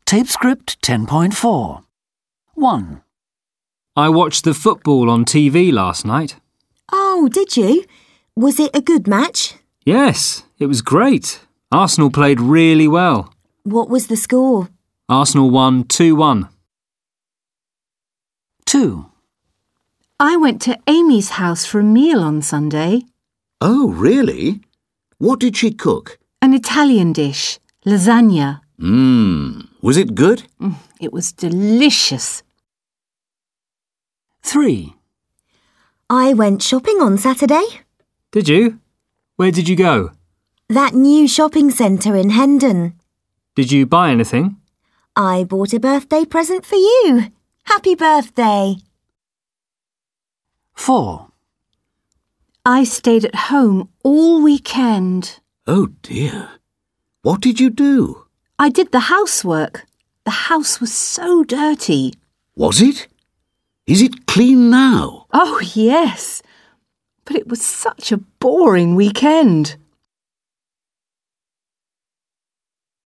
Tape script 10.4. 1. I watched the football on TV last night. Oh, did you? Was it a good match? Yes, it was great. Arsenal played really well. What was the score? Arsenal won 2-1. 2. I went to Amy's house for a meal on Sunday. Oh, really? What did she cook? An Italian dish, lasagna. Was it good? It was delicious. 3. I went shopping on Saturday. Did you? Where did you go? That new shopping centre in Hendon. Did you buy anything? I bought a birthday present for you. Happy birthday. 4. I stayed at home all weekend. Oh, dear. What did you do? I did the housework. The house was so dirty. Was it? Is it clean now? Oh, yes. But it was such a boring weekend.